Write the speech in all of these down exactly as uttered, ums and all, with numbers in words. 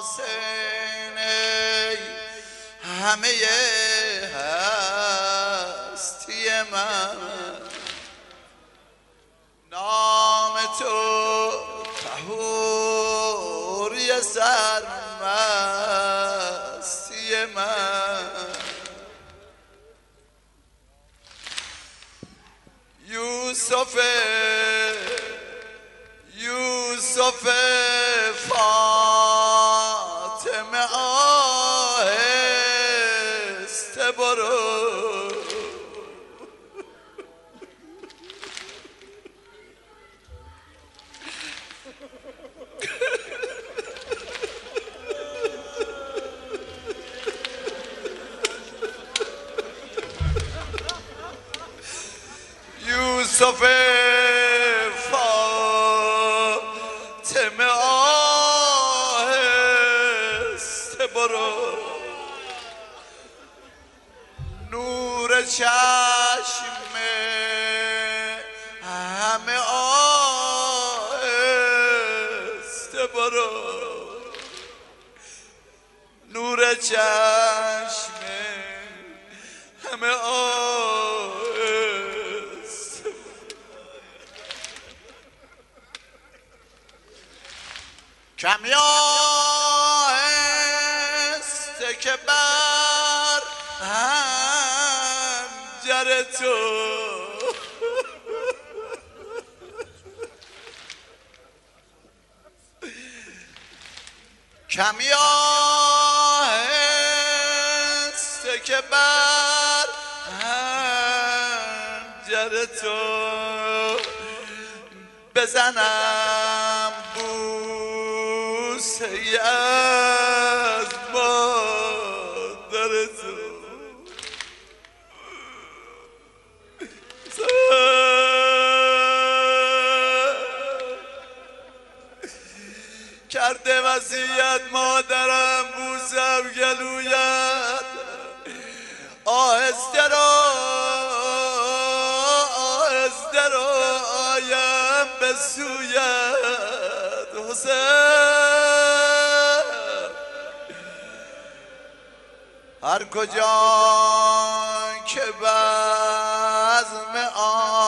حسین ای همه هستی من، نام تو طهوری سرمستی من. یوسف یوسف فاطمه آهسته برو، یوسف فاطمه آهسته برو، نور چشم همه آهسته برو، نور چشم همه آهسته. کمی آهسته که بر حنجر تو کمی آهسته که بر حنجر تو بزنم بوسه ای از مادر تو. کرده وصیت مادرم بوسم گلویت، آهسته رو آهسته رو آیم به سویت حسین. هر کجا که بزم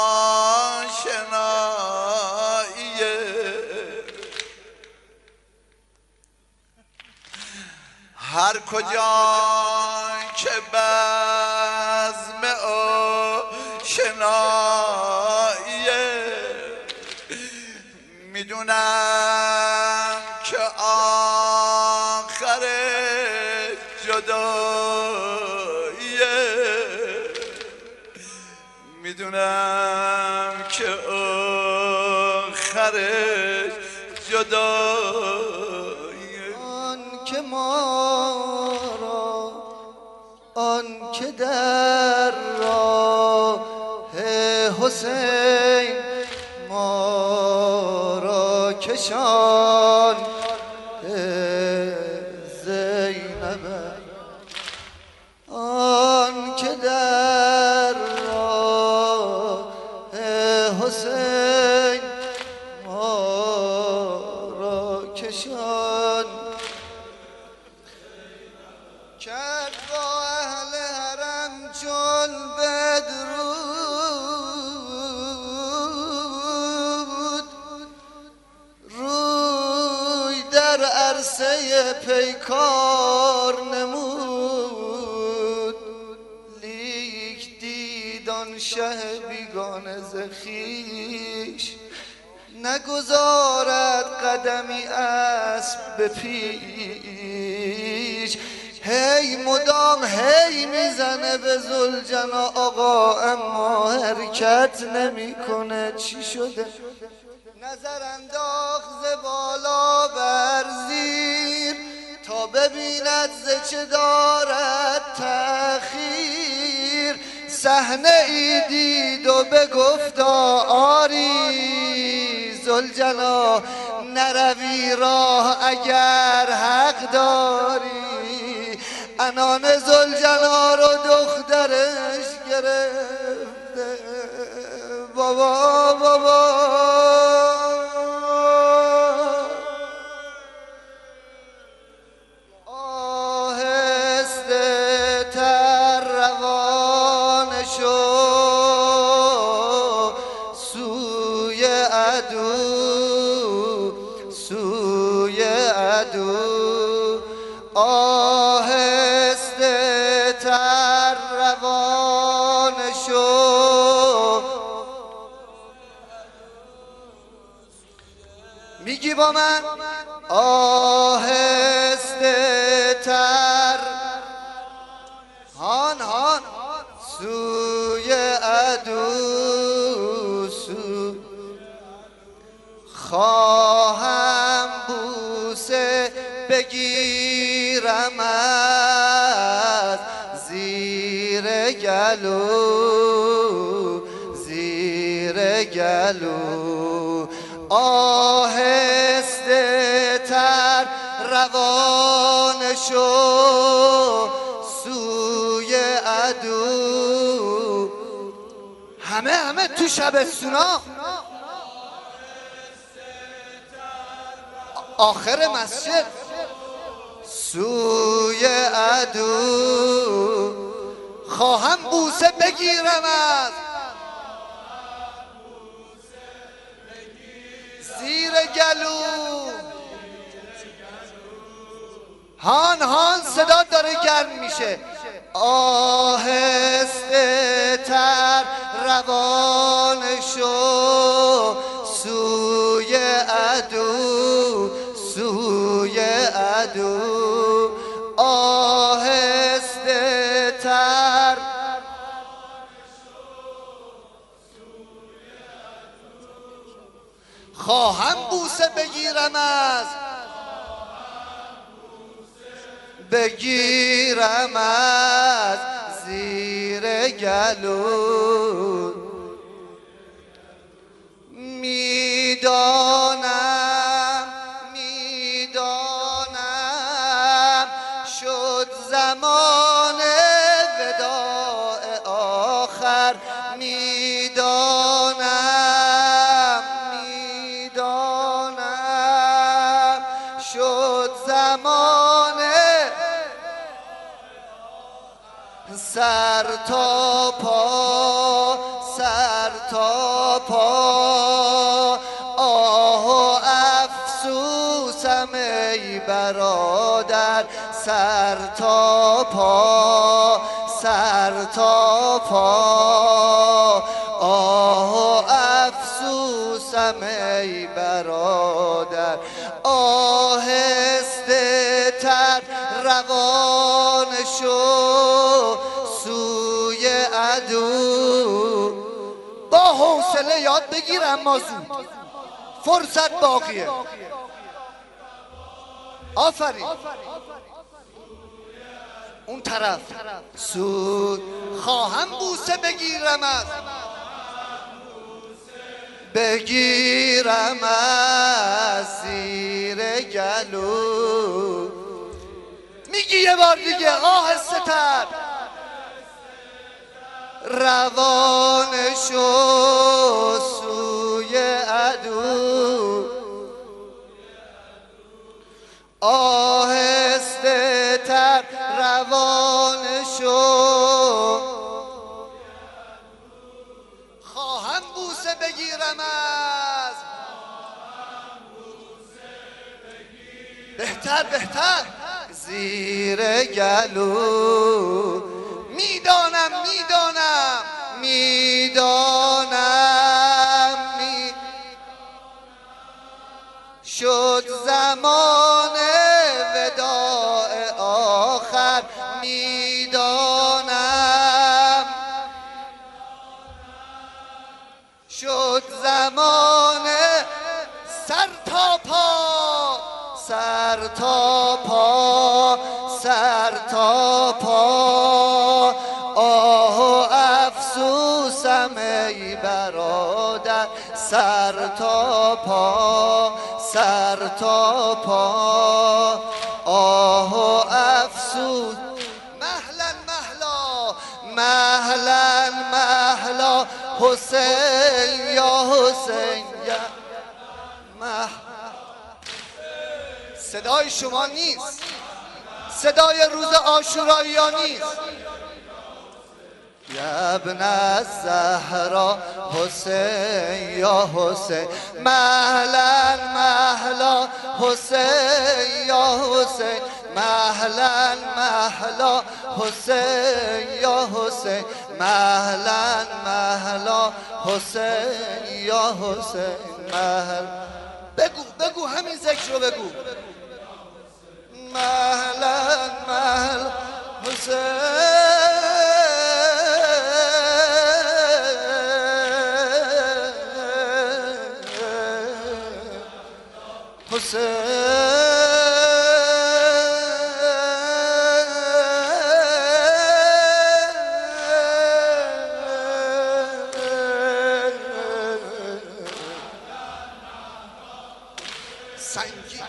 آشناییه، هر کجا که بزم آشناییه، میدونم که آخر جداییه، میدونم که آخرش جداییه. آن که ما را آن که در راه حسین ما را کشان زینب، آن که در راه حسین ما را کشان کرد با اهل حرم چون بدرود، روی در عرصه پیکار نمود، لیک دید آن شه بیگانه ز خویش، نگذارد قدمی اسب به پیش. هی مدام هی میزنه به ذوالجنا آقا، اما حرکت نمیکنه. چی شده؟ نظر انداخت ز بالا بر زیر، تا ببیند ز چه دارد تأخیر. صحنه ای دید و بگفتا آری ذوالجلال، نروی راه اگر حق داری. عنان ذوالجلال رو دخترش گرفته، بابا بابا عدو آهسته تر روان شو. میگی با من آهسته تر هان هان سوی عدو سو خواهم بوسه بگیرم از زیر گلو زیر گلو آهسته تر روان شو سوی عدو. همه همه تو شبستونا آخر مسجد سوی عدو خواهم بوسه بگیرم از زیر گلو. هان هان صدا داره گرم میشه. آهسته تر روان شو سوی عدو سوی عدو آهسته تر خواهم بوسه بگیرم از بگیرم از زیر گلو. میدانم میدانم شد زمان وداع آخر. میدانم میدانم شد زمان سر تا پا سر تا پا آه و افسوسم ای برادر. سر تا پا سر تا پا آه و افسوسم ای برادر. آهسته تر روان شو سوی عدو. با حوصله یاد بگیر اما زود فرصت باقیه. آفرین اون طرف سود خواهم بوسه بگیرم از بگیرم از زیر گلو. میگی یه بار دیگه آهسته تر روان شو سوی عدو. آهسته تر روان شو خواهم بوسه بگیرم از بهتر بهتر زیر گلو. میدانم میدانم میدانم می شد زمان وداع آخر. میدانم شد زمان سر تا پا سر تا پا سر تا پا آه و افسوسم ای برادر. سر تا پا سر تا پا آه و افسوس. مهلا مهلا مهلا مهلا حسین یا حسین یا مه. صدای شما نیست، صدای روز عاشورایی ها نیست. یا ابن الزهرا حسین یا حسین مهلا مهلا حسین یا حسین مهلا مهلا حسین یا حسین مهلا مهلا حسین یا حسین مهل بگو بگو همین ذکر رو بگو مهلا مهلا حسین حسین سنگی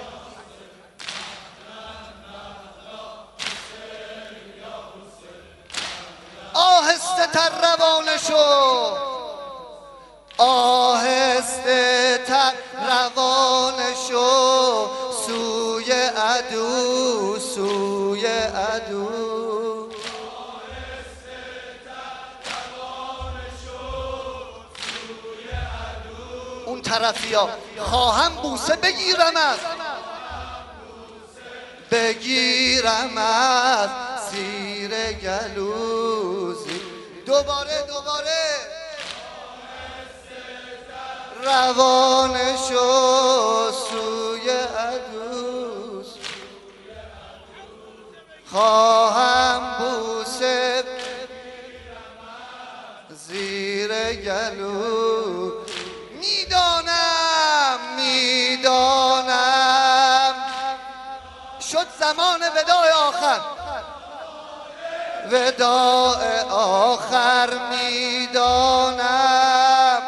آهسته تر روانه شو آهسته تر روانه شو سوی عدو سوی عدو اون طرفی ها خواهم بوسه بگیرم از بگیرم از زیر گلوزی دوباره دوباره روانه شو سوی عدوس خواهم بوسه زیر گلو میدانم میدانم شد زمان وداع آخر وداع آخر میدانم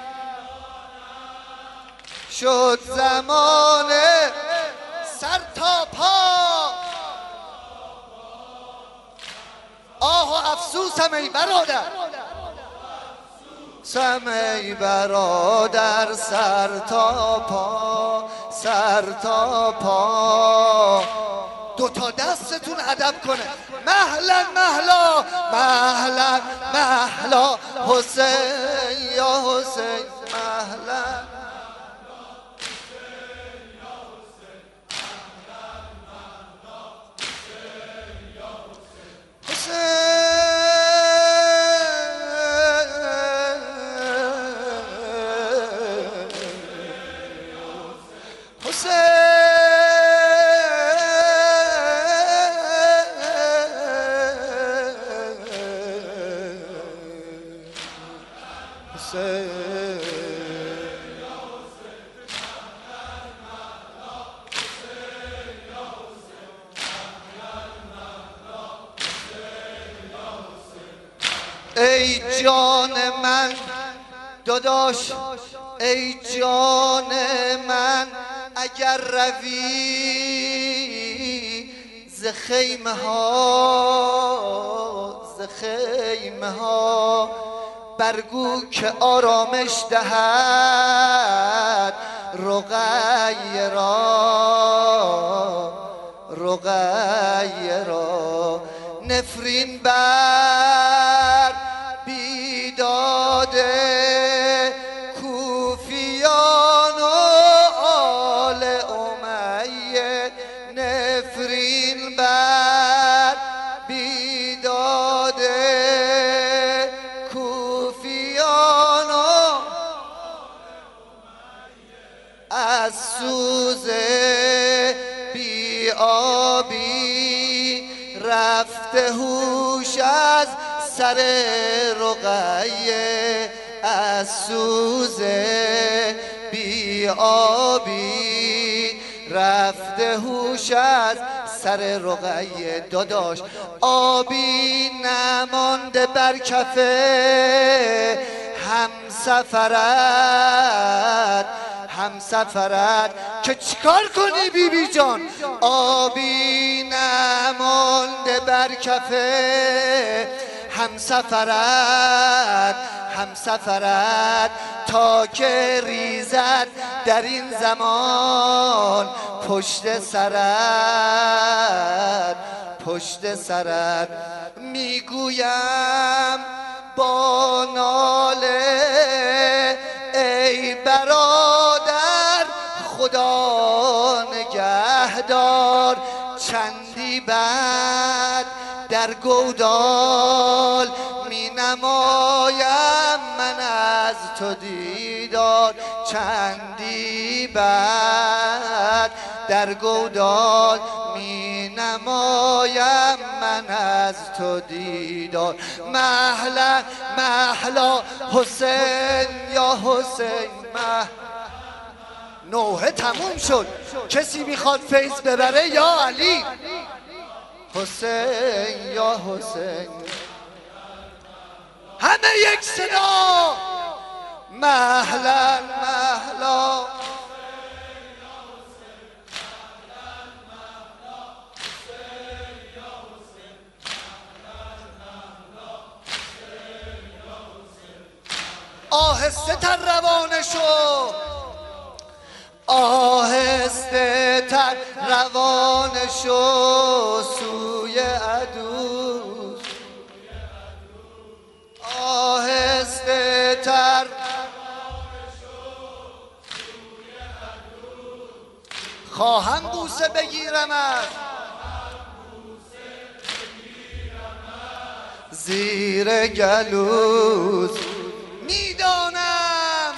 شد زمان سر تا پا آه و افسوسم ای برادر سم ای برادر سر تا پا سر تا پا دو تا دستتون ادب کنه مهلا مهلا مهلا مهلا حسین یا حسین مهلا ای جان من داداش ای جان من اگر روی ز خیمه ها ز خیمه ها برگو که آرامش دهد رقیه را رقیه را نفرین بر بیداد کوفیان و آل امیه نفرین بر بیداد کوفیان و از سوز بی آبی رفته هوش از سر رقیه از سوز بی آبی رفته هوش از سر رقیه داداش آبی نمانده بر کفه هم سفرت هم سفرت که چیکار کنی بی بی جان آبی نمانده بر کفه هم سفرت هم سفرت تا که ریزد در این زمان پشت سرت پشت سرت میگویم با ناله ای برادر خدا نگهدار، چندی بعد در گودال می نمایم من از تو دیدار، چندی بعد در گودال می نمایم من از تو دیدار. مهلا مهلا حسین یا حسین مه. نوحه تموم شد، کسی میخواد فیض ببره یا علی؟ حسین یا حسین، همه یک صدا. مهلا مهلا آهسته تر روانه شو، آهسته تر روانه شو سوی عدو، آهسته تر خواهم بوسه بگیرمت زیر گلوز. میدانم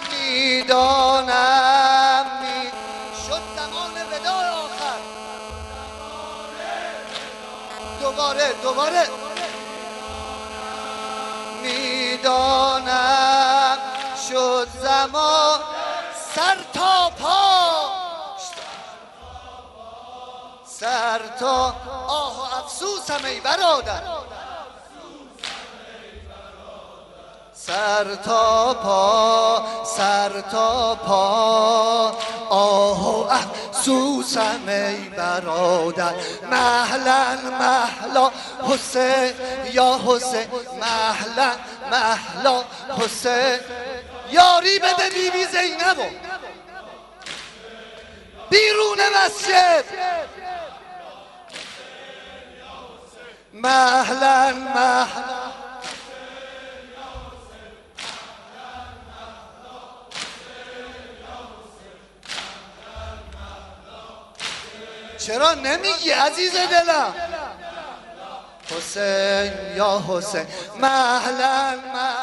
میدانم می شد زمان وداع آخر. دوباره دوباره میدانم شد زمان. سر تا پا، سر تا آه و افسوسم ای برادر، سر تا پا، سر تا پا آه و افسوسم ای برادر. مهلا مهلا حسین یا حسین، مهلا مهلا حسین. یاری بده بی بی زینبو بیرون مسجد. مهلا مهلا چرا نمیگی عزیز دلم؟ حسین یا حسین، مهلا مهلا